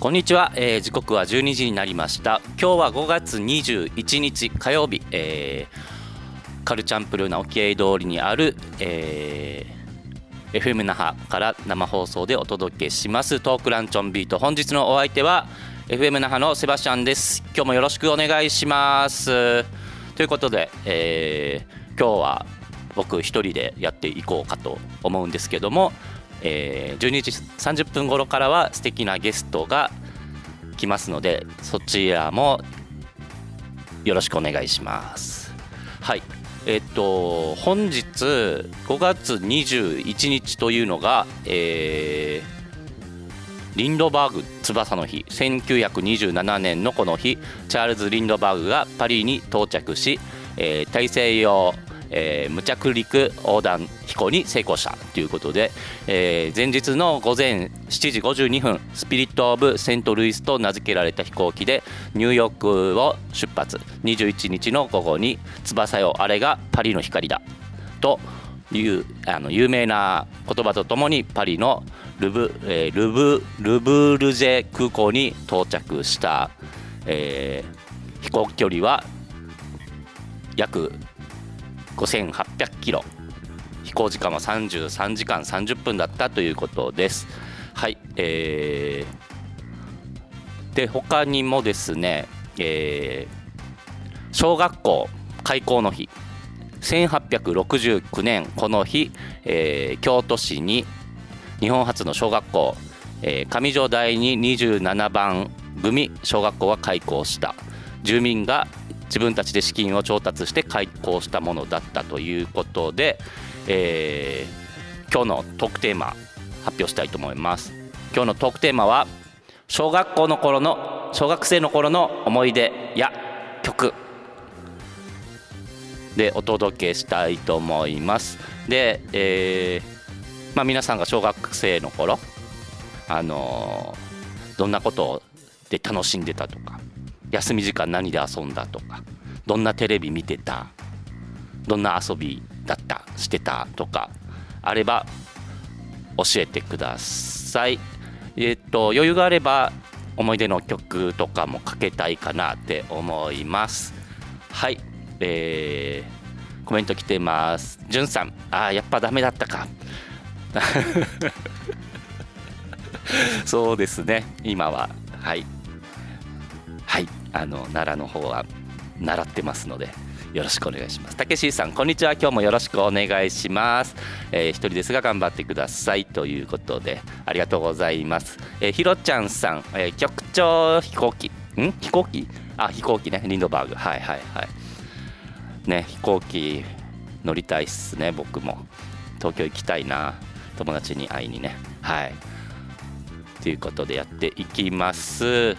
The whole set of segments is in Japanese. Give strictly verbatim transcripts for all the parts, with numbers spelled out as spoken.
こんにちは、えー、時刻はじゅうにじになりました。今日はごがつにじゅういちにち火曜日、えー、カルチャンプルーな沖合通りにある、えー、エフエム 那覇から生放送でお届けしますトークランチョンビート。本日のお相手は エフエム 那覇のセバスチャンです。今日もよろしくお願いします。ということで、えー、今日は僕一人でやっていこうかと思うんですけども、えー、じゅうにじさんじゅっぷん頃からは素敵なゲストが来ますので、そちらもよろしくお願いします。はい、えっと本日ごがつにじゅういちにちというのが、えー、リンドバーグ翼の日。せんきゅうひゃくにじゅうななねんのこの日、チャールズ・リンドバーグがパリに到着し、えー、大西洋えー、無着陸横断飛行に成功したということで、えー、前日の午前しちじごじゅうにふん、スピリット・オブ・セントルイスと名付けられた飛行機でニューヨークを出発。にじゅういちにちの午後に翼よあれがパリの光だというあの有名な言葉とともにパリのルブ、えー、ルブ、ルブールジェ空港に到着した、えー、飛行距離は約ごせんはっぴゃくキロ、飛行時間はさんじゅうさんじかんさんじゅっぷんだったということです。はい、えー、で他にもですね、えー、小学校開校の日、せんはっぴゃくろくじゅうきゅうねんこの日、えー、京都市に日本初の小学校、えー、上条第二にじゅうななばん組小学校が開校した。住民が自分たちで資金を調達して開校したものだったということで、えー、今日のトークテーマ発表したいと思います。今日のトークテーマは小学校の頃の小学生の頃の思い出や曲でお届けしたいと思います。で、えーまあ、皆さんが小学生の頃、あのー、どんなことで楽しんでたとか、休み時間何で遊んだとか、どんなテレビ見てた、どんな遊びだったしてたとかあれば教えてください。えっと余裕があれば思い出の曲とかもかけたいかなって思います。はい、えー、コメント来てます。じゅんさん、あーやっぱダメだったかそうですね、今ははいはい、あの奈良の方は習ってますのでよろしくお願いします。たけしさん、こんにちは。今日もよろしくお願いします。えー、一人ですが頑張ってくださいということでありがとうございます。えー、ひろちゃんさん、えー、局長飛行機ん飛行機あ飛行機ね、リンドバーグ、はいはいはいね、飛行機乗りたいっすね。僕も東京行きたいな、友達に会いにね。はいということでやっていきます。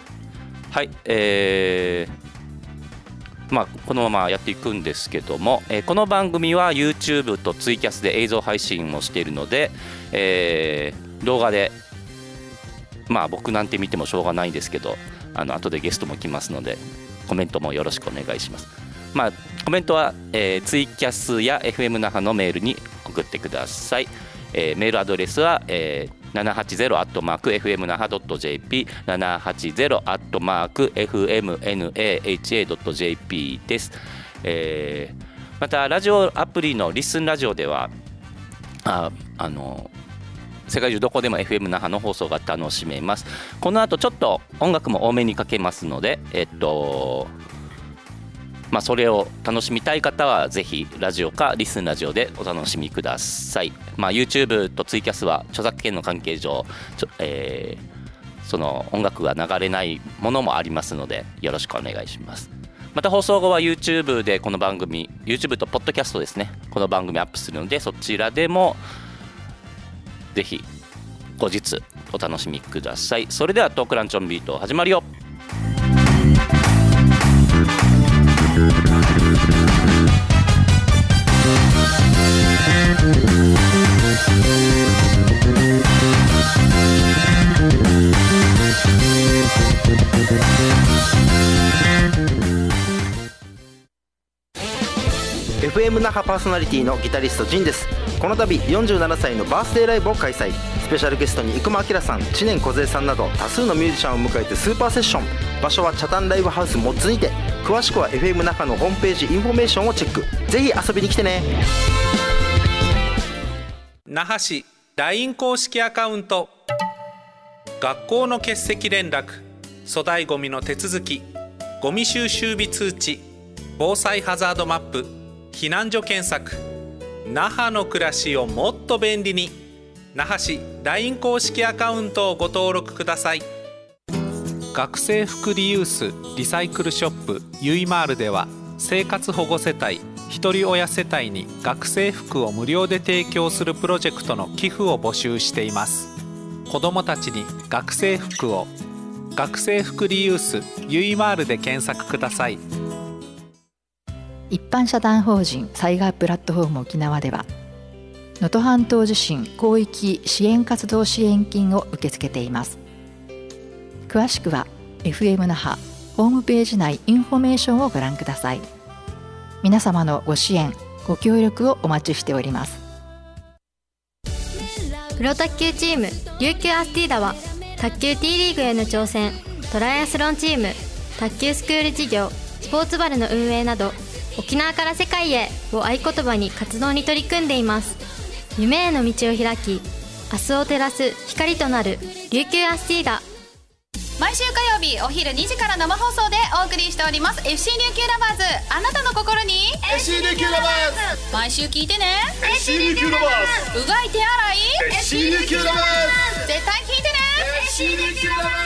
はい、えーまあ、このままやっていくんですけども、えー、この番組は YouTube とツイキャスで映像配信をしているので、えー、動画で、まあ僕なんて見てもしょうがないんですけど、あの後でゲストも来ますのでコメントもよろしくお願いします。まあ、コメントは、えー、ツイキャスや エフエム 那覇のメールに送ってください。えー、メールアドレスは、えーななはちゼロアットマークエフエム那覇ドットジェーピー ななはちゼロアットマークエフエムナハドットジェーピー です。えー、またラジオアプリのリスンラジオではああの世界中どこでも エフエム 那覇の放送が楽しめます。この後ちょっと音楽も多めにかけますので、えっとまあ、それを楽しみたい方はぜひラジオかリスンラジオでお楽しみください。まあ、YouTube とツイキャスは著作権の関係上ちょ、えー、その音楽が流れないものもありますのでよろしくお願いします。また放送後は YouTube でこの番組 YouTube とポッドキャストですね、この番組アップするのでそちらでもぜひ後日お楽しみください。それではトークランチョンビート始まるよ。 エフエム 那覇パーソナリティのギタリストジンです。 この度よんじゅうななさいのバースデーライブを開催。スペシャルゲストに生駒明さん、知念梢さんなど多数のミュージシャンを迎えてスーパーセッション。場所はチャタンライブハウスモッツにて。詳しくは エフエム 那覇のホームページインフォメーションをチェック。ぜひ遊びに来てね。 那覇市 ライン 公式アカウント、学校の欠席連絡、粗大ごみの手続き、ゴミ収集日通知、防災ハザードマップ、避難所検索。那覇の暮らしをもっと便利に。那覇市 ライン 公式アカウントをご登録ください。学生服リユースリサイクルショップゆいまーるでは、生活保護世帯ひとり親世帯に学生服を無料で提供するプロジェクトの寄付を募集しています。子どもたちに学生服を。学生服リユースゆいまーるで検索ください。 一般社団法人災害プラットフォーム沖縄では、能登半島地震広域支援活動支援金を受け付けています。詳しくは エフエム 那覇ホームページ内インフォメーションをご覧ください。皆様のご支援ご協力をお待ちしております。 プロ卓球チーム琉球アスティーダは、卓球 T リーグへの挑戦、トライアスロンチーム、卓球スクール事業、スポーツバルの運営など、沖縄から世界へを合言葉に活動に取り組んでいます。夢への道を開き、明日を照らす光となる琉球アスティーダ。 毎週火曜日お昼にじから生放送でお送りしております エフシー 琉球ラバーズ。あなたの心にエフシー 琉球ラバーズ。 毎週聞いてね。 エフシー 琉球ラバーズ。 うがい手洗いエフシー 琉球ラバーズ。 絶対聞いてね。 エフシー 琉球ラバーズ。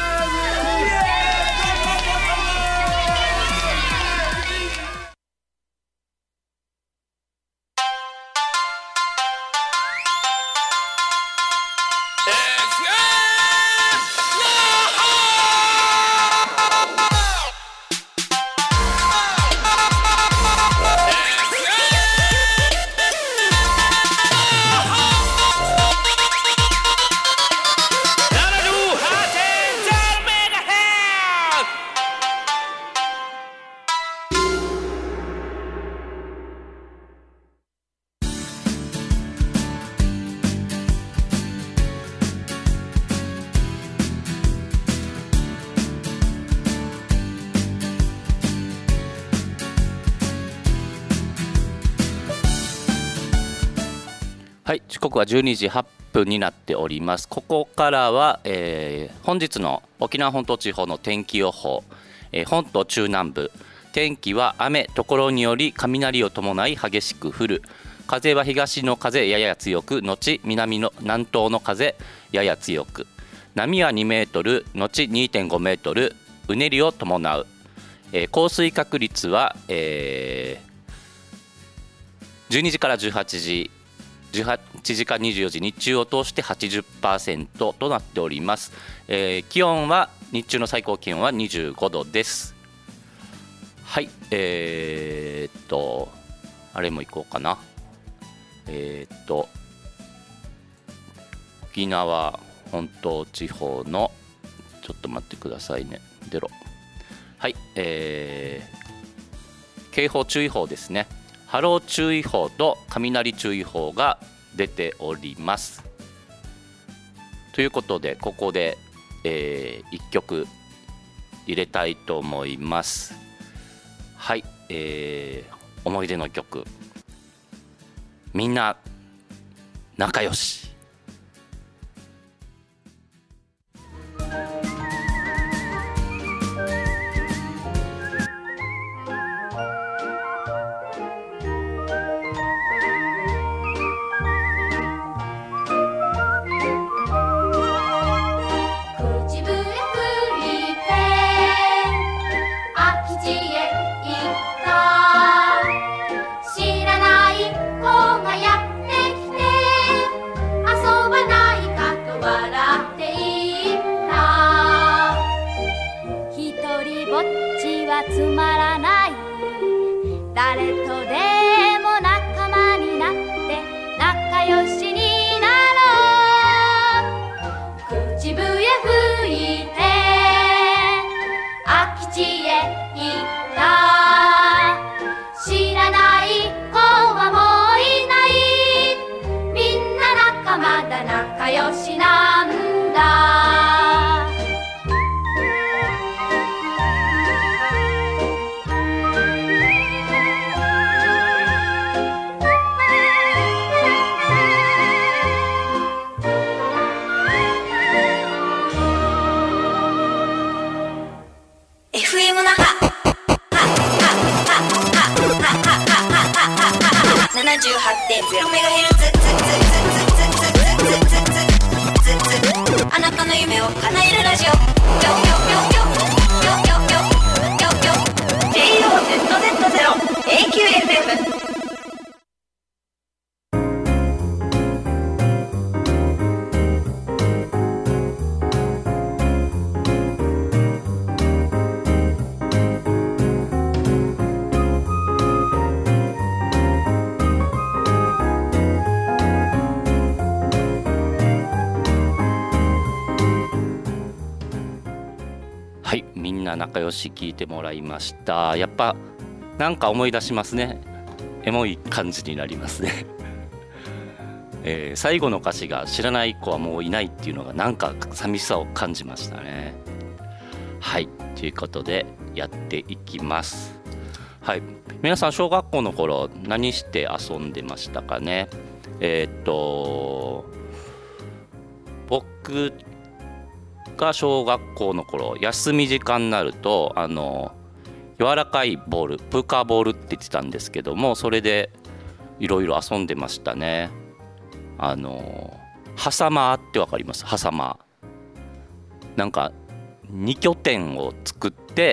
はい、時刻はじゅうにじはっぷんになっております。ここからは、えー、本日の沖縄本島地方の天気予報、えー、本島中南部、天気は雨、ところにより雷を伴い激しく降る。風は東の風やや強く、後南の南東の風やや強く。波はにメートル、後 にてんごメートル、うねりを伴う。えー、降水確率は、えー、じゅうにじからじゅうはちじ、じゅうはちじからにじゅうよじ、日中を通して はちじゅっパーセント となっております。えー、気温は日中の最高気温はにじゅうごどです。はい、えー、っとあれも行こうかな。えー、っと沖縄本島地方のちょっと待ってくださいね。出ろ。はい、えー、警報注意報ですね。波浪注意報と雷注意報が出ております。ということでここで、えー、いっきょく入れたいと思います。はい、えー、思い出の曲、みんな仲良し。 つまらない、誰とでも仲間になって仲良しになろう。口笛吹いて空き地へ行った。知らない子はもういない。 ななじゅうはちてんゼロメガヘルツあなたの夢を叶えるラジオよよよよよよよよよ ジェイオーゼットゼットゼロ エーキューエフエム。 仲良し聞いてもらいました。やっぱなんか思い出しますね。エモい感じになりますね、えー、最後の歌詞が知らない子はもういないっていうのがなんか寂しさを感じましたね。はい、ということでやっていきます。はい、皆さん小学校の頃何して遊んでましたかね。えー、っと僕が小学校の頃休み時間になるとあの柔らかいボールプーカーボールって言ってたんですけども、それでいろいろ遊んでましたね。あのハサマーってわかります？ハサマーなんかに拠点を作って、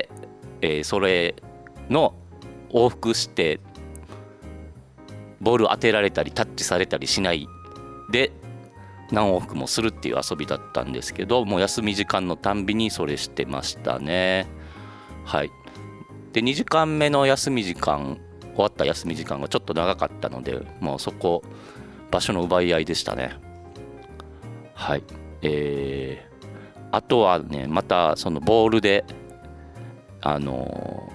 えー、それの往復してボール当てられたりタッチされたりしないで何往復もするっていう遊びだったんですけど、もう休み時間のたんびにそれしてましたね。はい。でにじかんめの休み時間終わった休み時間がちょっと長かったので、もうそこ場所の奪い合いでしたね。はい。えー、あとはね、またそのボールであの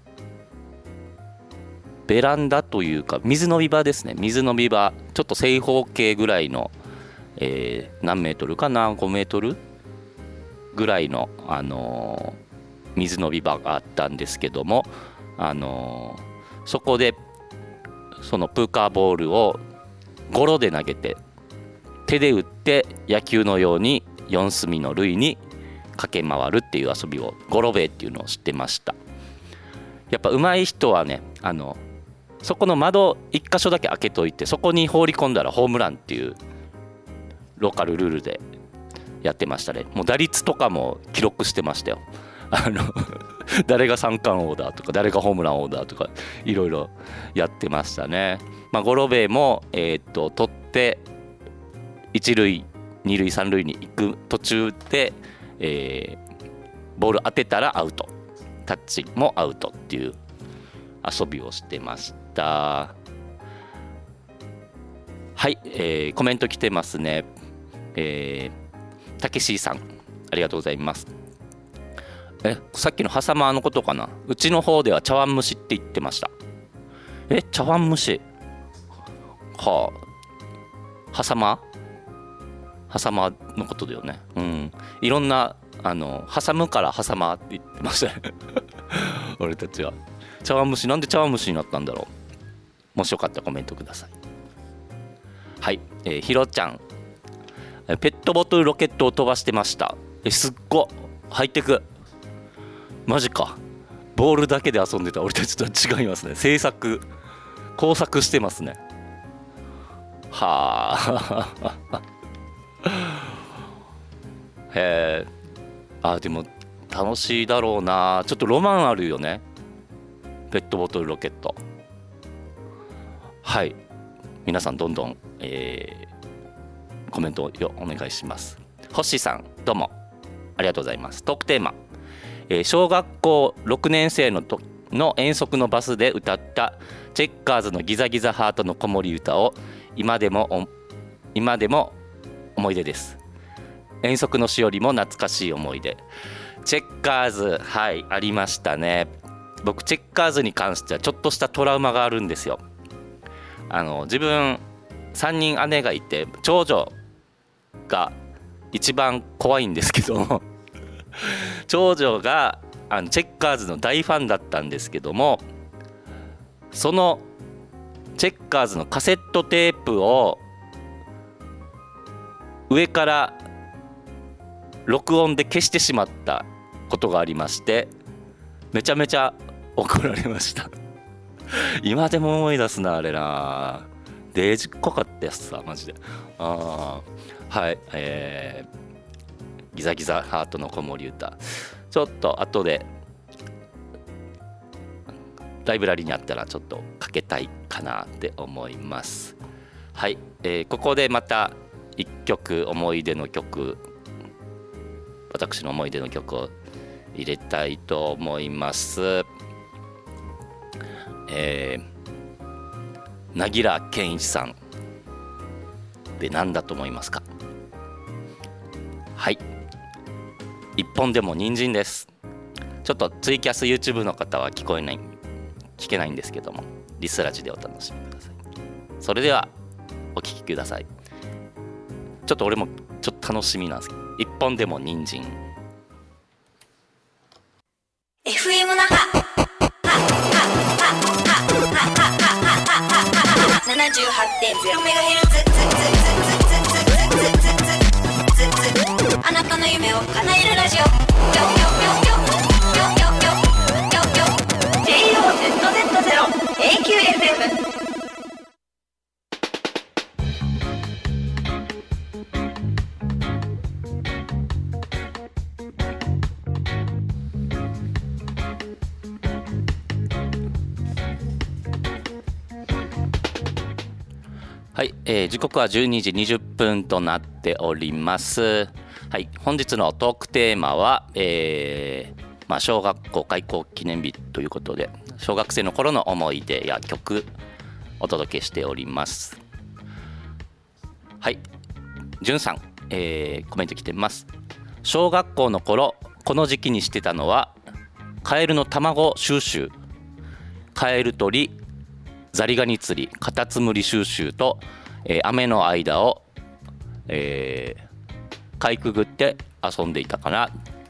ー、ベランダというか水飲み場ですね。水飲み場ちょっと正方形ぐらいのえー、何メートルかなごメートルぐらいの、あのー、水飲み場があったんですけども、あのー、そこでそのプーカーボールをゴロで投げて手で打って野球のようによん隅の塁に駆け回るっていう遊びをゴロベーっていうのを知ってました。やっぱ上手い人はね、あのそこの窓一箇所だけ開けといてそこに放り込んだらホームランっていうローカルルールでやってましたね。もう打率とかも記録してましたよ。あの誰が三冠王だとか誰がホームラン王だとかいろいろやってましたね。まあ、ゴロベーも、えー、っと取って一塁二塁三塁に行く途中で、えー、ボール当てたらアウト、タッチもアウトっていう遊びをしてました。はい、えー、コメント来てますね。えー、たけしさんありがとうございます。えさっきのハサマーのことかな。うちの方では茶碗蒸しって言ってました。え茶碗蒸しはあハサマーハサマーのことだよね。うん、いろんなあの挟むからハサマーって言ってましたね俺たちは。茶碗蒸しなんで茶碗蒸しになったんだろう。もしよかったらコメントください。はい、えー、ひろちゃんペットボトルロケットを飛ばしてました。えすっごハイテクマジか。ボールだけで遊んでた俺たちとは違いますね。制作工作してますね。はあへえ。あでも楽しいだろうな。ちょっとロマンあるよねペットボトルロケット。はい、皆さんどんどん、えー、コメントをお願いします。星さんどうもありがとうございます。トークテーマ、えー、小学校ろくねん生のとの遠足のバスで歌ったチェッカーズのギザギザハートの子守歌を今でも今でも思い出です。遠足のしおりも懐かしい思い出。チェッカーズはいありましたね。僕チェッカーズに関してはちょっとしたトラウマがあるんですよ。あの自分さんにん姉がいて長女が一番怖いんですけど長女があのチェッカーズの大ファンだったんですけども、そのチェッカーズのカセットテープを上から録音で消してしまったことがありまして、 めちゃめちゃ怒られました今でも思い出すなあれな。デージっこかったやつさマジで。あはい、えー、ギザギザハートの子守歌、ちょっと後でライブラリにあったらちょっとかけたいかなって思います。はい、えー、ここでまたいっきょく思い出の曲、私の思い出の曲を入れたいと思います。えー、凪良健一さんで何だと思いますか？はい、一本でも人参です。ちょっとツイキャス YouTube の方は聞こえない聞けないんですけども、リスラジでお楽しみください。それではお聞きください。ちょっと俺もちょっと楽しみなんですけど、一本でも人参。 エフエム 那覇 ななじゅうはちてんゼロメガヘルツ、あなたの夢を叶えるラジオ。ジェイオーゼットゼットゼロ エーキューエフエム。 はい、えー、時刻はじゅうにじにじゅっぷんとなっております。はい、本日のトークテーマは、えーまあ、小学校開校記念日ということで、小学生の頃の思い出や曲お届けしております。はい、じゅんさん、えー、コメント来てます。小学校の頃この時期にしてたのはカエルの卵収集、カエル取り、ザリガニ釣り、カタツムリ収集と、えー、雨の間を、えー、かいくぐって遊んでいたかな。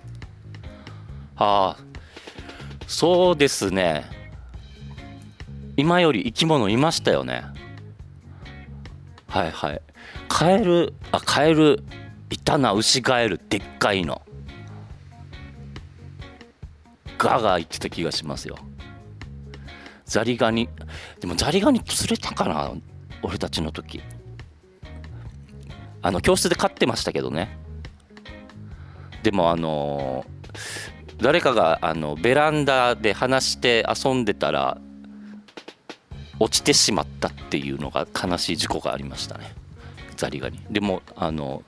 ああ、そうですね。今より生き物いましたよね。はいはい。カエル、あ、カエルいたな。ウシガエル、でっかいのガーガー言ってた気がしますよ。ザリガニ、でもザリガニ釣れたかな、俺たちの時。あの教室で飼ってましたけどね。でもあのー、誰かがあのベランダで話して遊んでたら落ちてしまったっていうのが悲しい事故がありましたね、ザリガニ。でもあの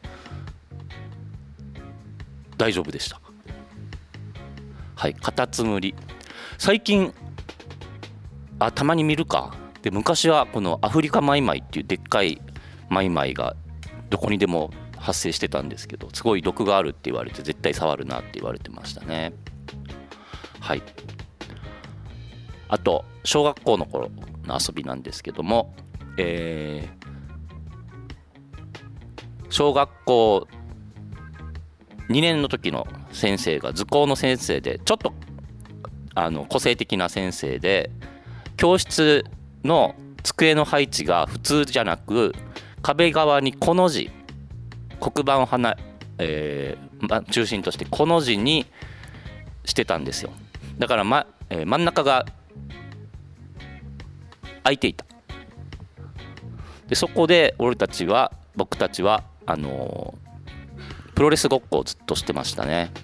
大丈夫でした。はい、カタツムリ最近あたまに見るか。で昔はこのアフリカマイマイっていうでっかいマイマイがどこにでも発生してたんですけど、すごい毒があるって言われて絶対触るなって言われてましたね。はい、あと小学校の頃の遊びなんですけども、えー、小学校にねんの時の先生が図工の先生で、ちょっとあの個性的な先生で、教室の机の配置が普通じゃなく壁側にコの字、黒板をはな、えー、中心としてコの字にしてたんですよ。だから、まえー、真ん中が空いていた。でそこで俺たちは僕たちはあのー、プロレスごっこをずっとしてましたね。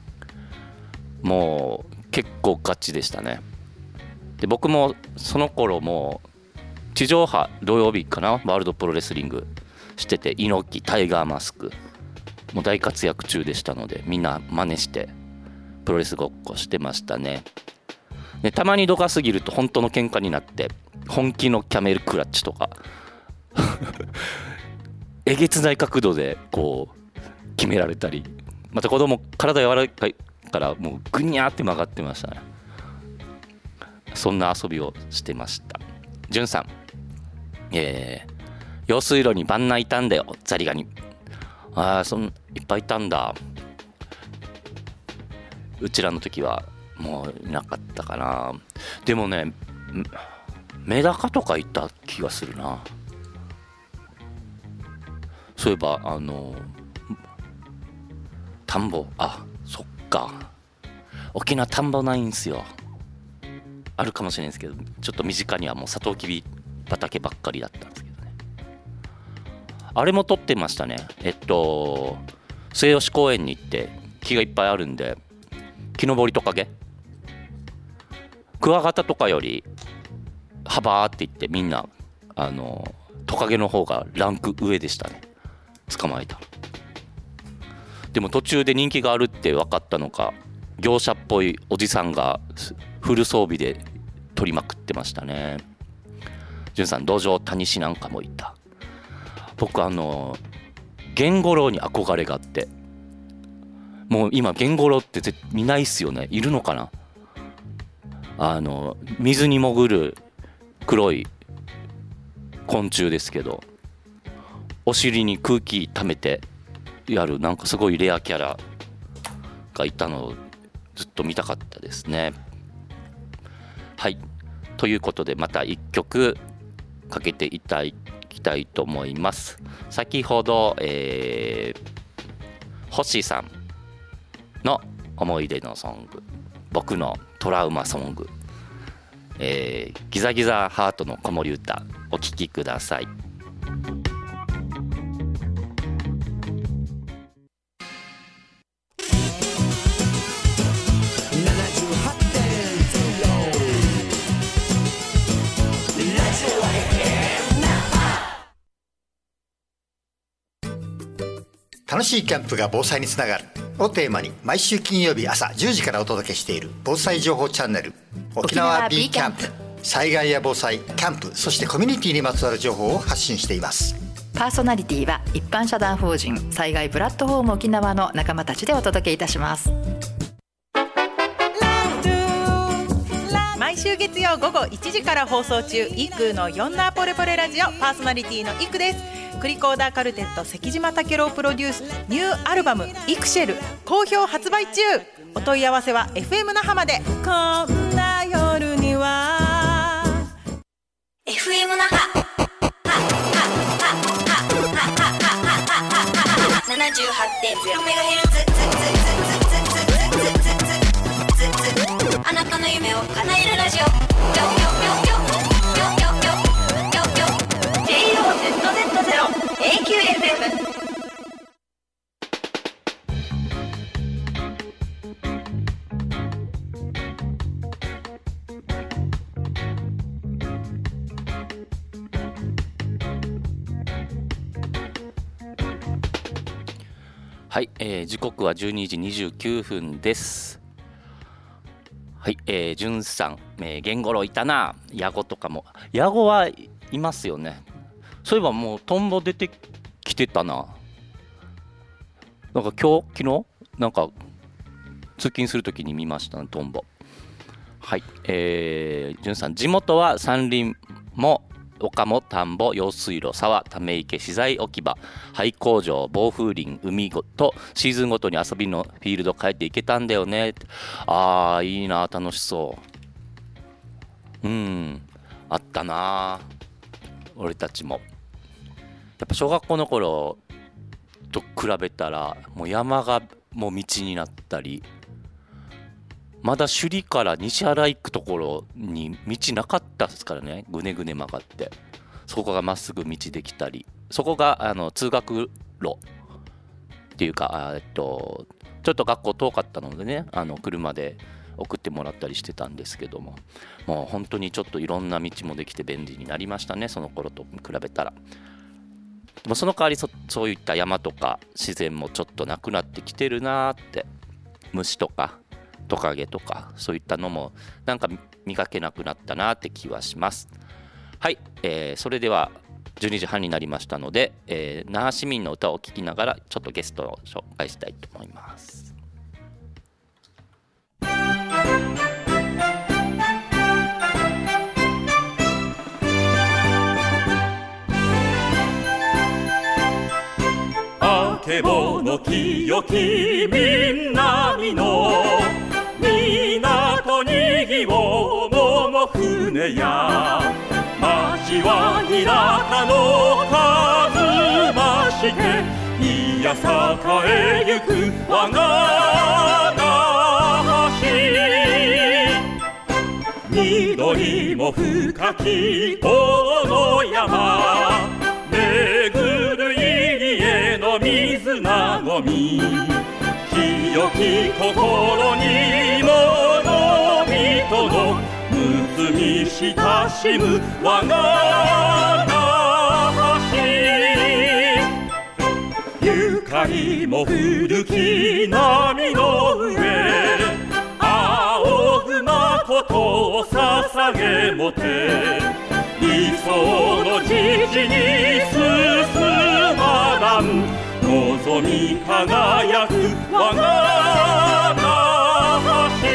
もう結構ガチでしたね。で僕もその頃も地上波土曜日かな、ワールドプロレスリングしてて、猪木タイガーマスクもう大活躍中でしたので、みんな真似してプロレスごっこしてましたね。でたまに度が過ぎると本当の喧嘩になって、本気のキャメルクラッチとかえげつない角度でこう決められたり、また子供体柔らかいからもうグニャーって曲がってましたね。そんな遊びをしてました。じゅんさん、えー、用水路に万内いたんだよ、ザリガニ。ああ、そんいっぱいいたんだ。うちらの時はもういなかったかな。でもね、メダカとかいた気がするな。そういえばあの田んぼ、あ、そっか、 沖縄田んぼないんですよ。あるかもしれないですけど、ちょっと身近にはもうサトウキビ畑ばっかりだったんですけどね。あれも撮ってましたね。えっと末吉公園に行って木がいっぱいあるんで、木登りトカゲ、クワガタとかより幅って言って、みんなあのトカゲの方がランク上でしたね、捕まえた。でも途中で人気があるって分かったのか、業者っぽいおじさんがフル装備で取りまくってましたね。じゅんさん、道場谷氏なんかもいた。僕あのゲンゴロウに憧れがあって、もう今ゲンゴロウって見ないっすよね。いるのかな。あの水に潜る黒い昆虫ですけど、お尻に空気溜めてやる、なんかすごいレアキャラがいたのをずっと見たかったですね。はい、ということでまたいっきょくかけていただきたいと思います。先ほど、えー、星さんの思い出のソング、僕のトラウマソング、えー、ギザギザハートの子守歌、お聴きください。 楽しいキャンプが防災につながるをテーマに、毎週金曜日朝じゅうじからお届けしている防災情報チャンネル、沖縄 B キャンプ。災害や防災、キャンプ、そしてコミュニティにまつわる情報を発信しています。 パーソナリティは一般社団法人災害プラットフォーム沖縄の仲間たちでお届けいたします。 毎週月曜午後いちじから放送中、イクのヨンナーポレポレラジオ、パーソナリティのイクです。クリコーダーカルテット関島武郎プロデュースニューアルバムイクシェル好評発売中。お問い合わせは エフエム 那覇まで。こんな夜にはエフエム 那覇 ななじゅうはちてんゼロメガヘルツ、あなたの夢を叶えるラジオ。エーキューエフエム。 はい、えー、時刻はじゅうにじにじゅうきゅうふんです。はい、えー、じゅんさん、えー、ゲンゴロウいたな。ヤゴとかも、ヤゴはいますよね。そういえばもうトンボ出てきてたな。なんか今日昨日なんか通勤するときに見ましたね、トンボ。はい、えー、じゅんさん、地元は山林も丘も田んぼ、用水路、沢、ため池、資材置き場、廃工場、防風林、海ごとシーズンごとに遊びのフィールド変えていけたんだよね。あー、いいな、楽しそう。うん、あったな、俺たちも。やっぱ小学校の頃と比べたらもう山がもう道になったり、まだ首里から西原行くところに道なかったですからね。ぐねぐね曲がって、そこがまっすぐ道できたり、そこがあの通学路っていうか、えっとちょっと学校遠かったのでね、あの車で送ってもらったりしてたんですけども、もう本当にちょっといろんな道もできて便利になりましたね、その頃と比べたら。でもその代わり そ, そういった山とか自然もちょっとなくなってきてるなーって。虫とかトカゲとかそういったのもなんか見かけなくなったなって気はします。はい、えー、それではじゅうにじはんになりましたので、えー、那覇市民の歌を聴きながらちょっとゲストを紹介したいと思います。 あけぼの清き南の港にぎおうも船や、街は田舎のたずましけ、いや栄えゆく我が那覇市。 緑も深き大野山巡る入江の水なごみ清き心に物人のむつみ親しむ我が橋ゆかりも古き波の上仰ぐ誠を捧げもて理想の時期に進まらん望み輝く我が橋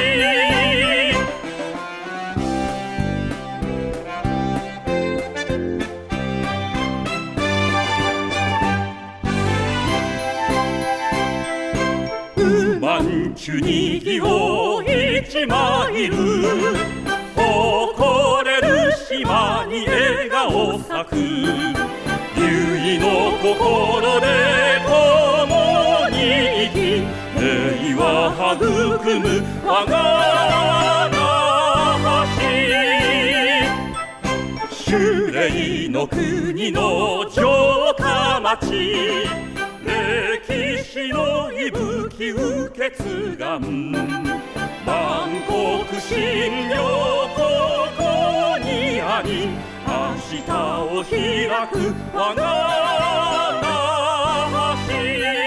馬んちゅにぎを一マイル誇れる島に笑顔咲く唯の心で共に生き平和育む我が橋守礼の国の城下町歴史の息吹受け継がん万国信領ここにあり明日を開く我が橋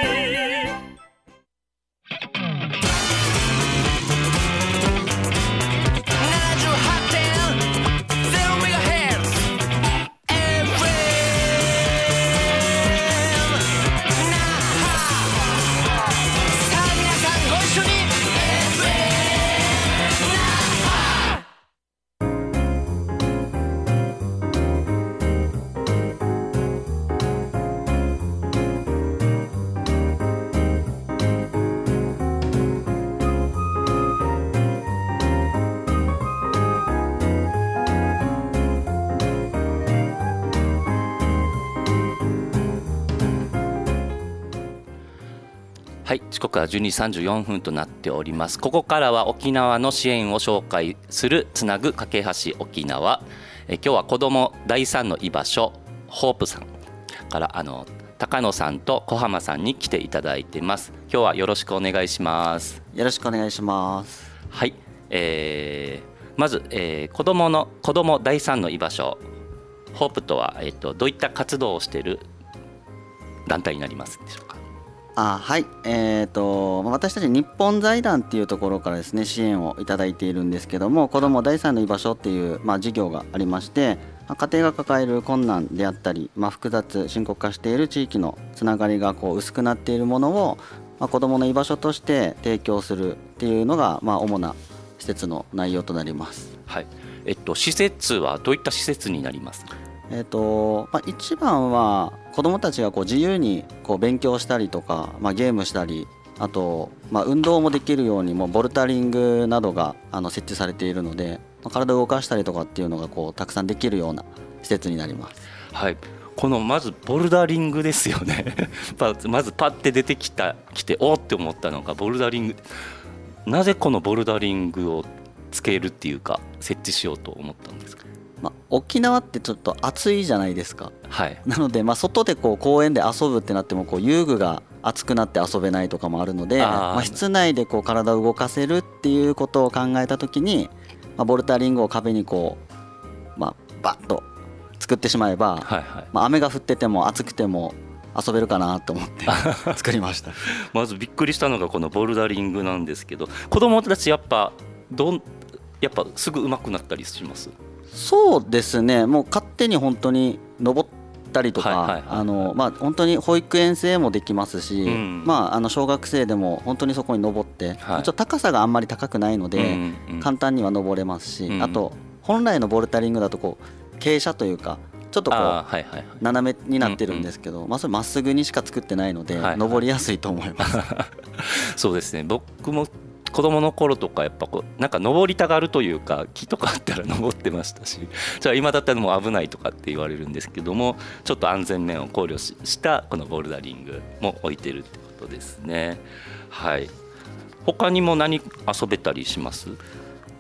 はい、時刻はじゅうにじさんじゅうよんぷんとなっております。ここからは沖縄の支援を紹介するつなぐ架け橋沖縄。え今日は子どもだいさんの居場所ホープさんからあの高野さんと小浜さんに来ていただいてます。今日はよろしくお願いします。 よろしくお願いします。 はい、えー、まず、えー、子どもの子どもだいさんの居場所ホープとは、えー、とどういった活動をしている団体になりますでしょうか。 あはい、えーと、私たち日本財団っていうところからですね支援をいただいているんですけども、子どもだいさんの居場所っていう、まあ、事業がありまして、まあ、家庭が抱える困難であったり、まあ、複雑深刻化している地域のつながりがこう薄くなっているものを、まあ、子どもの居場所として提供するっていうのが、まあ、主な施設の内容となります。 はい、えっと、施設はどういった施設になりますか。 えーとまあ、一番は子どもたちがこう自由にこう勉強したりとか、まあ、ゲームしたりあと、まあ、運動もできるようにもボルダリングなどがあの設置されているので、まあ、体を動かしたりとかっていうのがこうたくさんできるような施設になります。 はい、このまずボルダリングですよねまずパッて出てきた来ておーって思ったのがボルダリング。なぜこのボルダリングをつけるっていうか設置しようと思ったんですか。 まあ、沖縄ってちょっと暑いじゃないですか、 はい、 なので、まあ、外でこう公園で遊ぶってなってもこう遊具が暑くなって遊べないとかもあるので、あ、まあ、室内でこう体を動かせるっていうことを考えたときに、まあ、ボルダリングを壁にこう、まあ、バッと作ってしまえば、はいはい、まあ、雨が降ってても暑くても遊べるかなと思って作りましたまずびっくりしたのがこのボルダリングなんですけど、子どもたちやっぱどんやっぱすぐ上手くなったりします。 そうですね、もう勝手に本当に登ったりとか、本当に保育園生もできますし、うん、まあ、あの小学生でも本当にそこに登って、はい、ちょっと高さがあんまり高くないので、うんうん、簡単には登れますし、うん、あと本来のボルダリングだとこう傾斜というかちょっとこう、はいはいはい、斜めになってるんですけど、うんうん、まあ、それまっすぐにしか作ってないので、はいはい、登りやすいと思いますそうですね、僕も子供の頃とかやっぱこうなんか登りたがるというか木とかあったら登ってましたし、じゃあ今だったらもう危ないとかって言われるんですけども、ちょっと安全面を考慮したこのボルダリングも置いてるってことですね。はい、他にも何遊べたりします？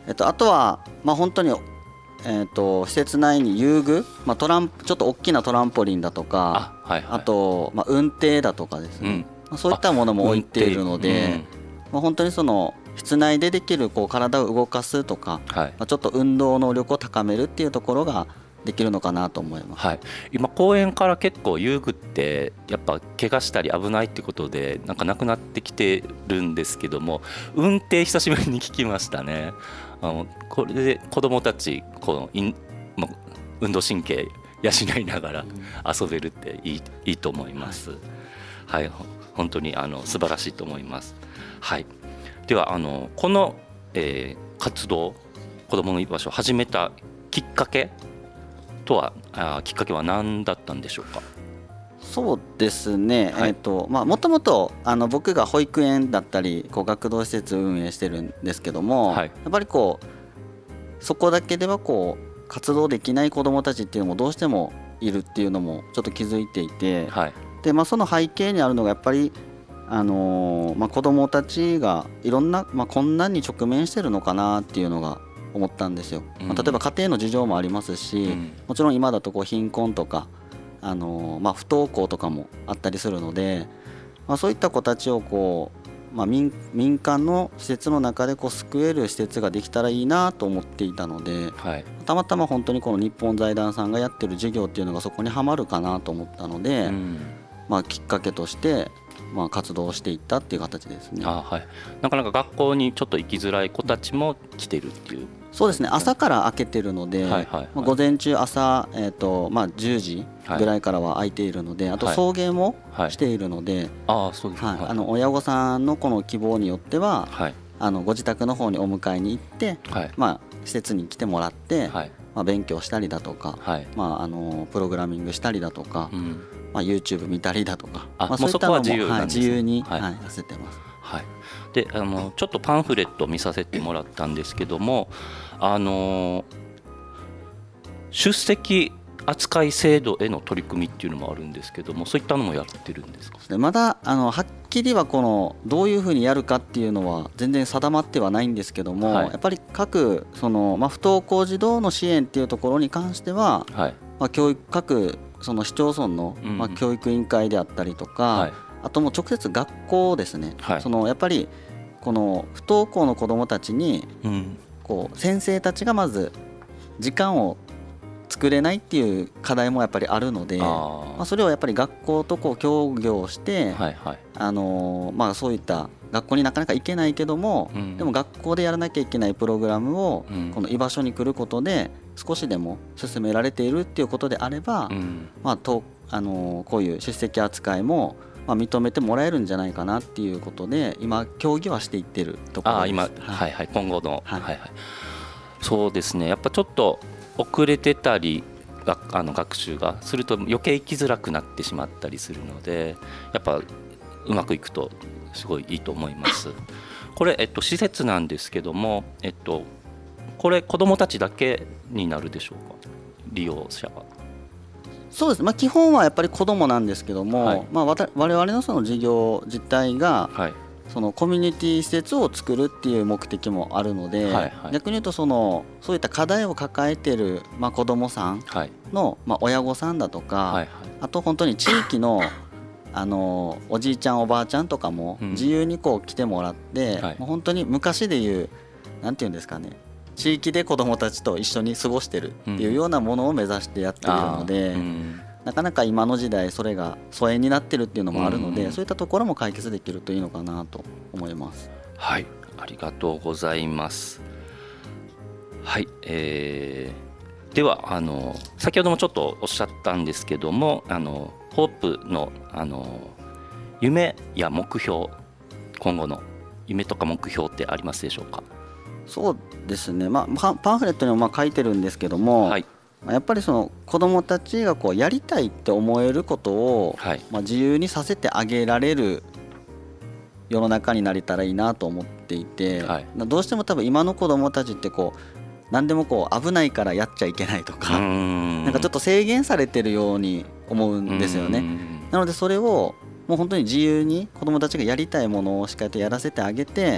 えっと、あとは、まあ、本当に、えー、と施設内に遊具、まあ、トランちょっと大きなトランポリンだとか あ,、はいはい、あと、まあ、運転だとかですね、うん、まあ、そういったものも置いているので、うん、まあ、本当にその室内でできるこう体を動かすとか、はい、まあ、ちょっと運動能力を高めるっていうところができるのかなと思います、はい、 今公園から結構遊具ってやっぱ怪我したり危ないってことでなんかなくなってきてるんですけども、運転久しぶりに聞きましたね。あのこれで子どもたちこの運動神経養いながら遊べるっていい、いいと思います、はい、本当にあの素晴らしいと思います、はい、ではあのこの、えー、活動子どもの居場所を始めたきっかけとはあきっかけは何だったんでしょうか。 そうですね、はい、えーとまあ、もともとあの僕が保育園だったりこう学童施設を運営してるんですけども、はい、やっぱりこうそこだけではこう活動できない子どもたちっていうのもどうしてもいるっていうのもちょっと気づいていて、はい、でまあ、その背景にあるのがやっぱり、あのーまあ、子どもたちがいろんな、まあ、困難に直面してるのかなっていうのが思ったんですよ、うん、まあ、例えば家庭の事情もありますし、うん、もちろん今だとこう貧困とかあのまあ、不登校とかもあったりするので、まあ、そういった子たちをこう、まあ、民, 民間の施設の中でこう救える施設ができたらいいなと思っていたので、はい、たまたま本当にこの日本財団さんがやってる事業っていうのがそこにはまるかなと思ったので、うん、まあ、きっかけとしてまあ活動していったっていう形ですね。 あ、はい、なかなか学校にちょっと行きづらい子たちも来てるっていう。 そうですね、朝から開けてるので、はいはいはい、まあ、午前中朝、えーとまあ、じゅうじぐらいからは開いているので、はい、あと送迎もしているので、親御さんのこの希望によっては、はい、あのご自宅の方にお迎えに行って、はい、まあ、施設に来てもらって、はい、まあ、勉強したりだとか、はい、まあ、あのプログラミングしたりだとか、うん、まあ、YouTube 見たりだとか、 あ、まあ、そういったのも自由なんですね、 はい、自由に、はいはい、させてます。 はい、であのちょっとパンフレットを見させてもらったんですけども、あの出席扱い制度への取り組みっていうのもあるんですけども、そういったのもやってるんですか。 まだあのはっきりはこのどういうふうにやるかっていうのは全然定まってはないんですけども、はい、やっぱり各その、まあ、不登校児童の支援っていうところに関しては、はい、まあ、教育各その市町村の、うん、まあ、教育委員会であったりとか、はい、あともう直接学校ですね、はい、そのやっぱりこの不登校の子どもたちに、うん、こう先生たちがまず時間を作れないっていう課題もやっぱりあるので、あ、まあ、それをやっぱり学校とこう協業して、はいはい、あのーまあ、そういった学校になかなか行けないけども、うん、でも学校でやらなきゃいけないプログラムを、うん、この居場所に来ることで少しでも進められているっていうことであれば、うん、まあとあのー、こういう出席扱いもまあ認めてもらえるんじゃないかなっていうことで今協議はしていってるところです。 あ、今、はいはいはい、今後の、はいはいはい、そうですね、やっぱちょっと遅れてたりあの学習がすると余計行きづらくなってしまったりするので、やっぱうまくいくとすごいいいと思います。これ、えっと、施設なんですけども、えっと、これ子どもたちだけになるでしょうか、利用者は。 そうです、まあ、基本はやっぱり子どもなんですけども、はい、まあ、我々のその事業自体が、はい、そのコミュニティ施設を作るっていう目的もあるので、はいはい、逆に言うとそのそういった課題を抱えている、まあ、子どもさんの、まあ、親御さんだとか、はいはい、あと本当に地域のあのおじいちゃんおばあちゃんとかも自由にこう来てもらって、うん、はい、もう本当に昔でいうなんていうんですかね、地域で子どもたちと一緒に過ごしてるっていうようなものを目指してやっているので、うん、なかなか今の時代それが疎遠になってるっていうのもあるので、うん、そういったところも解決できるといいのかなと思います。 はい、ありがとうございます。はい、えー、ではあの先ほどもちょっとおっしゃったんですけども、あのホープのあの夢や目標、今後の夢とか目標ってありますでしょうか。 そうですね、まあ、パンフレットにもまあ書いてるんですけども、はい、やっぱりその子どもたちがこうやりたいって思えることを、はい、まあ自由にさせてあげられる世の中になれたらいいなと思っていて、はい、どうしても多分今の子どもたちってこう何でもこう危ないからやっちゃいけないとか、うーん、なんかちょっと制限されてるように思うんですよね。なのでそれをもう本当に自由に子どもたちがやりたいものをしっかりとやらせてあげて、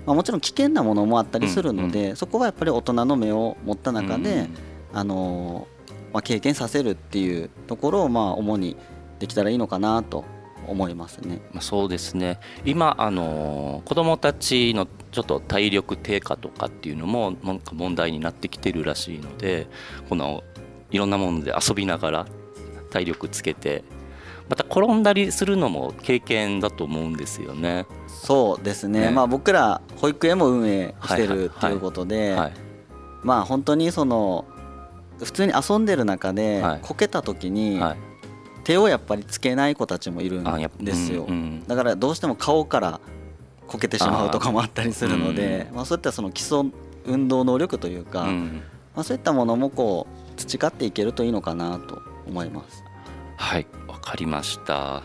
まあ、もちろん危険なものもあったりするので、うんうん、そこはやっぱり大人の目を持った中で、うんうん、あのまあ、経験させるっていうところをまあ主にできたらいいのかなと思いますね。 そうですね。今あの子どもたちのちょっと体力低下とかっていうのもなんか問題になってきてるらしいので、このいろんなもので遊びながら体力つけて、また転んだりするのも経験だと思うんですよね。 そうですね、ね、まあ、僕ら保育園も運営してるということで、はいはいはい、まあ本当にその普通に遊んでる中でこけた時に手をやっぱりつけない子たちもいるんですよ、うんうん、だからどうしても顔からこけてしまうとかもあったりするので、まあ、そういったその基礎運動能力というか、まあ、そういったものもこう培っていけるといいのかなと思います。 はい、わかりました。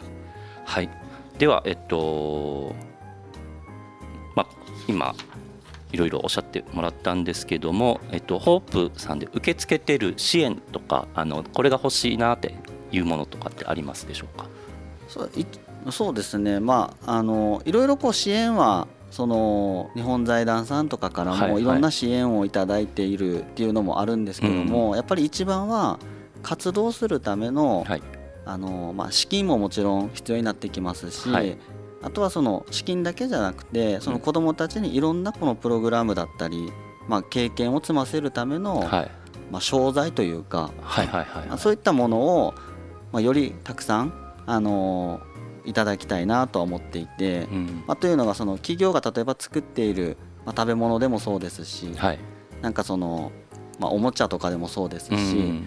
はい、ではえっとまあ今いろいろおっしゃってもらったんですけども、えっと、ホープさんで受け付けてる支援とか、あのこれが欲しいなっていうものとかってありますでしょうか。 そういそうですね、まあ、あのいろいろこう支援はその日本財団さんとかからもいろんな支援をいただいているっていうのもあるんですけども、はいはい、やっぱり一番は活動するための、はい、あのまあ、資金ももちろん必要になってきますし、はい、あとはその資金だけじゃなくてその子どもたちにいろんなこのプログラムだったり、まあ、経験を積ませるための、はい、まあ、商材というか、はいはいはいはい、そういったものを、まあ、よりたくさん、あのー、いただきたいなとは思っていて、うん、まあ、というのがその企業が例えば作っている、まあ、食べ物でもそうですし、はい、なんかその、まあ、おもちゃとかでもそうですし、うん、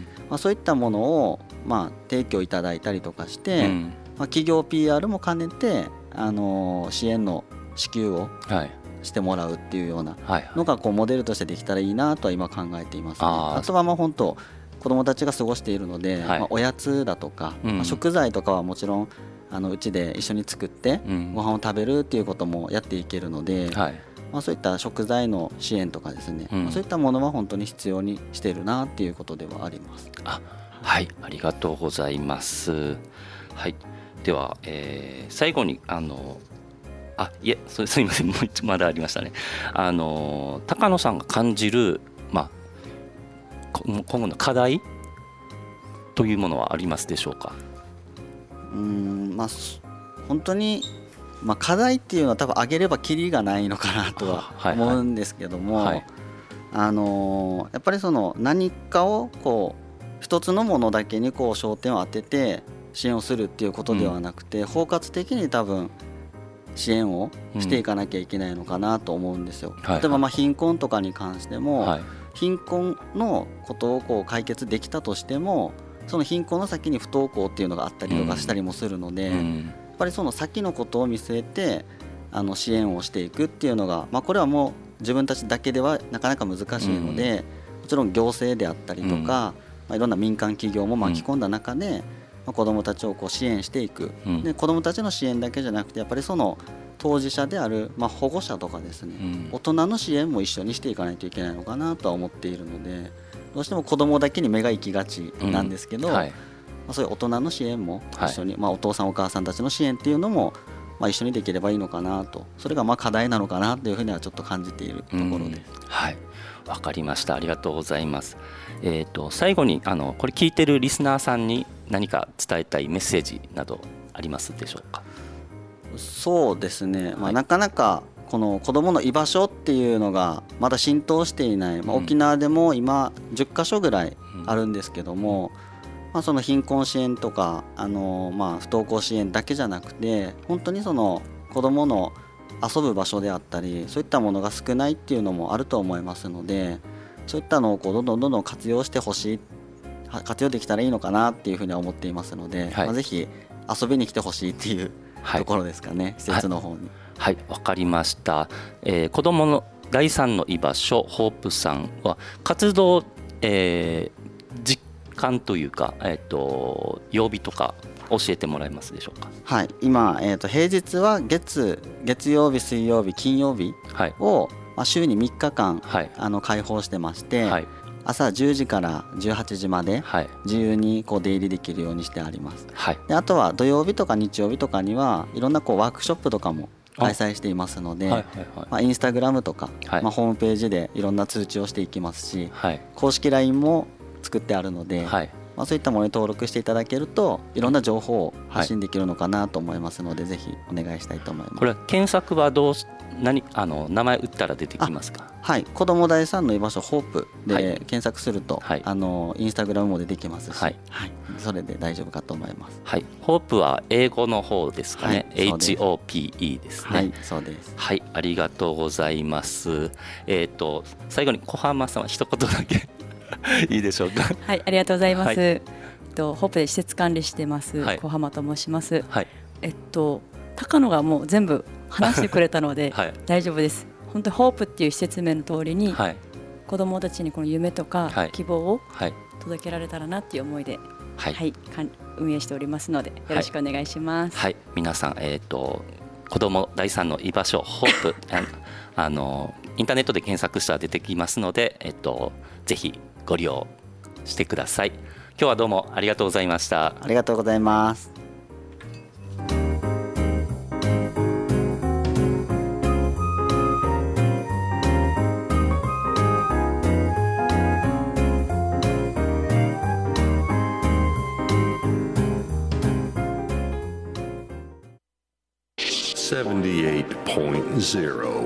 まあ、そういったものを、まあ、提供いただいたりとかして、うん、まあ、企業 ピーアール も兼ねてあの支援の支給をしてもらうっていうようなのがこうモデルとしてできたらいいなとは今考えていますね。あ, あとはまあ本当子どもたちが過ごしているので、はい、まあ、おやつだとか、うん、まあ、食材とかはもちろんあのうちで一緒に作ってご飯を食べるっていうこともやっていけるので、うん、はい、まあ、そういった食材の支援とかですね、うん、まあ、そういったものは本当に必要にしているなっていうことではあります。 あ、はい、ありがとうございます。はい、では、えー、最後にあのあいえすみません、もう一まだありましたね。あの高野さんが感じる、まあ、今後の課題というものはありますでしょうか。 うーん、まあ、本当に、まあ、課題っていうのは多分挙げればキリがないのかなとは思うんですけども、はいはい、あのやっぱりその何かをこう一つのものだけにこう焦点を当てて支援をするっていうことではなくて、うん、包括的に多分支援をしていかなきゃいけないのかなと思うんですよ、うん、例えばまあ貧困とかに関しても、はい、貧困のことをこう解決できたとしてもその貧困の先に不登校っていうのがあったりとかしたりもするので、うんうん、やっぱりその先のことを見据えてあの支援をしていくっていうのが、まあ、これはもう自分たちだけではなかなか難しいので、うん、もちろん行政であったりとか、うん、まあ、いろんな民間企業も巻き込んだ中で、うん、まあ、子どもたちをこう支援していく、うん、で子どもたちの支援だけじゃなくてやっぱりその当事者である、まあ、保護者とかですね、うん、大人の支援も一緒にしていかないといけないのかなとは思っているので、どうしても子どもだけに目が行きがちなんですけど、うん、はい、まあ、そういう大人の支援も一緒に、はい、まあ、お父さんお母さんたちの支援っていうのも、まあ、一緒にできればいいのかなと、それがまあ課題なのかなというふうにはちょっと感じているところです、 うん、はい、わかりました。ありがとうございます。えーと、最後にあのこれ聞いてるリスナーさんに何か伝えたいメッセージなどありますでしょうか。 そうですね、まあ、なかなかこの子どもの居場所っていうのがまだ浸透していない、まあ、沖縄でも今じゅっかしょぐらいあるんですけども、まあ、その貧困支援とかあのまあ不登校支援だけじゃなくて本当にその子どもの遊ぶ場所であったりそういったものが少ないっていうのもあると思いますので、そういったのをこうどんどんどんどん活用してほしい、活用できたらいいのかなっていうふうには思っていますので、はい、まあ、ぜひ遊びに来てほしいっていうところですかね、はい、施設の方に。 はい、わかりました。えー、子どものだいさんの居場所ホープさんは活動、えー、実感というか、えー、と曜日とか教えてもらえますでしょうか。 はい、今、えー、と平日は月、月曜日水曜日金曜日を、はい、まあ、週にみっかかん、はい、あの開放してまして、はい、朝じゅうじからじゅうはちじまで自由にこう出入りできるようにしてあります、はい、であとは土曜日とか日曜日とかにはいろんなこうワークショップとかも開催していますので、まあ、インスタグラムとか、はい、まあ、ホームページでいろんな通知をしていきますし、はい、公式 ライン も作ってあるので、はい、まあ、そういったものに登録していただけるといろんな情報を発信できるのかなと思いますので、はい、ぜひお願いしたいと思います。 これは検索はどう何あの名前打ったら出てきますか？ はい、子ども大さんの居場所ホープで検索すると、はい、あのインスタグラムも出てきますし、はいはい、それで大丈夫かと思います。 はい、ホープは英語の方ですかね、はい、エイチオーピーイー ですね。 はい、そうです。 はい、ありがとうございます。えっと最後に小浜さんは一言だけいいでしょうか？ はい、ありがとうございます。はい、えっとホープで施設管理してます、はい、小浜と申します。はい、えっと高野がもう全部話してくれたので大丈夫です。本当にホープっていう施設名の通りに、はい、子どもたちにこの夢とか希望を届けられたらなっていう思いで、はいはい、運営しておりますのでよろしくお願いします。 はい、はい、皆さん、えーと、子どもだいさんの居場所ホープあのインターネットで検索したら出てきますので、えーと、ぜひご利用してください。今日はどうもありがとうございました。 ありがとうございます。 セブンティエイトポイントゼロ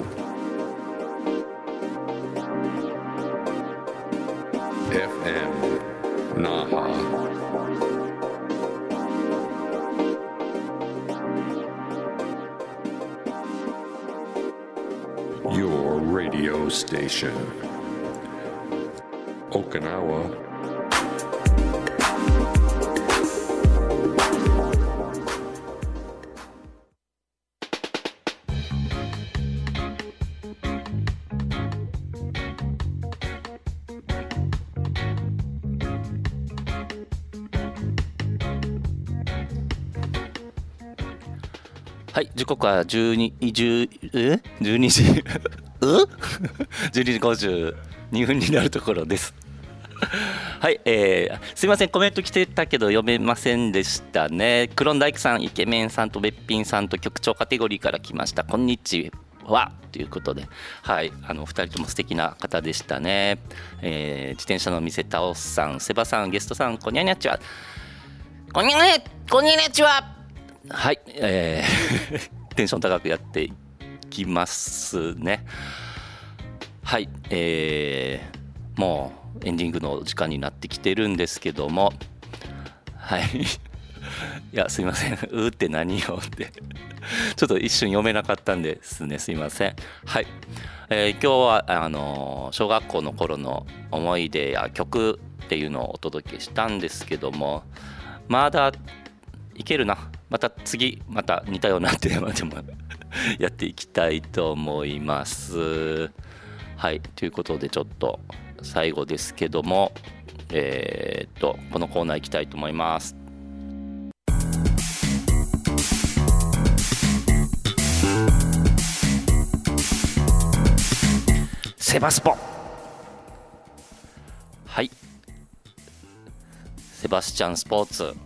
エフエム Naha Your radio station Okinawa はい、時刻はじゅうにじじゅうにじじゅうにじごじゅうにふんになるところです。はい、えー、すいません、コメント来てたけど読めませんでしたね。クロンダイクさん、イケメンさんとべっぴんさんと局長カテゴリーから来ました。こんにちはということで、はい、あのふたりとも素敵な方でしたね。えー、自転車の店タオスさん、セバさん、ゲストさん、こにゃにゃちはこにゃにゃこにゃにゃちははい、えー、テンション高くやっていきますね。はい、えー、もうエンディングの時間になってきてるんですけども、はいいやすいません、うーって何よってちょっと一瞬読めなかったんですね、すいません。はい、えー、今日はあの小学校の頃の思い出や曲っていうのをお届けしたんですけども、まだいけるな、また次また似たようなテーマでもやっていきたいと思います。はい、ということでちょっと最後ですけども、えー、っとこのコーナーいきたいと思います。セバスポ。はい、セバスチャンスポーツ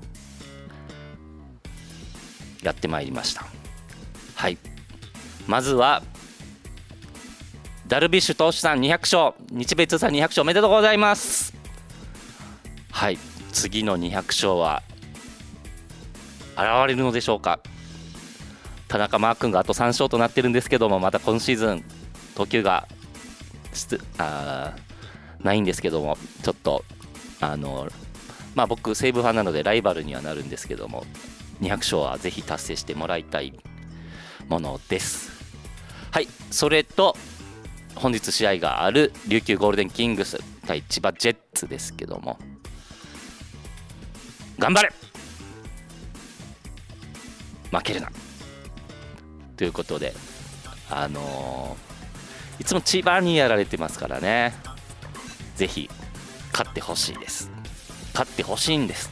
やってまいりました。はい、まずはダルビッシュ投手さんにひゃく勝、日米通算にひゃく勝おめでとうございます。はい、次のにひゃく勝は現れるのでしょうか。田中マー君があとさん勝となってるんですけども、また今シーズン投球があないんですけども、ちょっとあのまあ僕西武ファンなのでライバルにはなるんですけども、にひゃく勝はぜひ達成してもらいたいものです。はい、それと本日試合がある琉球ゴールデンキングス対千葉ジェッツですけども、頑張れ負けるなということで、あのー、いつも千葉にやられてますからね、ぜひ勝ってほしいです。勝ってほしいんです。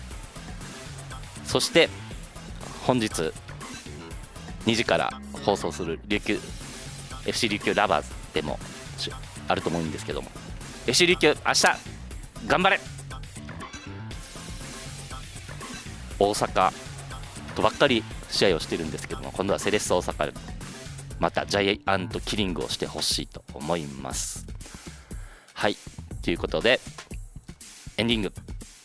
そして本日にじから放送する琉球 エフシー 琉球ラバーズでもあると思うんですけども、 エフシー 琉球明日頑張れ、大阪とばっかり試合をしてるんですけども、今度はセレッソ大阪でまたジャイアントキリングをしてほしいと思います。はい、ということでエンディング。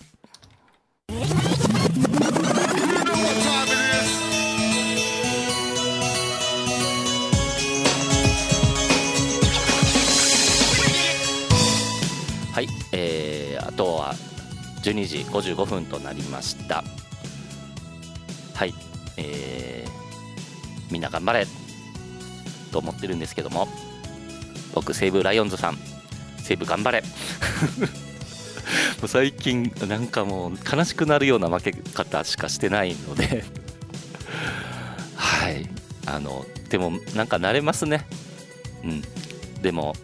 はい、えー、あとはじゅうにじごじゅうごふんとなりました。はい、えー、みんな頑張れと思ってるんですけども、僕西武ライオンズファン、西武頑張れもう最近なんかもう悲しくなるような負け方しかしてないのではい、あのでもなんか慣れますね。うん、でも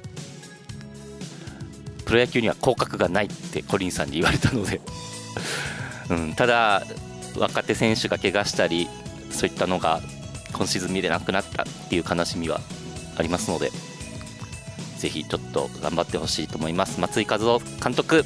プロ野球には降格がないってコリンさんに言われたので、うん、ただ若手選手が怪我したりそういったのが今シーズン見れなくなったっていう悲しみはありますので、ぜひちょっと頑張ってほしいと思います。松井稼頭央監督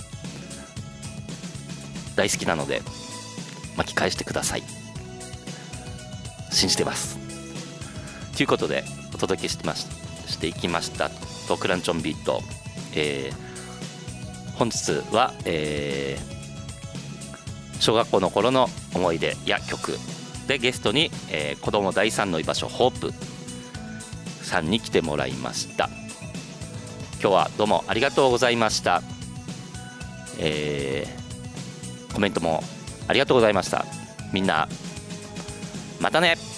大好きなので巻き返してください。信じてます。ということでお届けしてまししていきましたトークランチョンビート。えー、本日は、えー、小学校の頃の思い出や曲でゲストに、えー、子どもだいさんの居場所ホープさんに来てもらいました。今日はどうもありがとうございました。えー、コメントもありがとうございました。みんなまたね。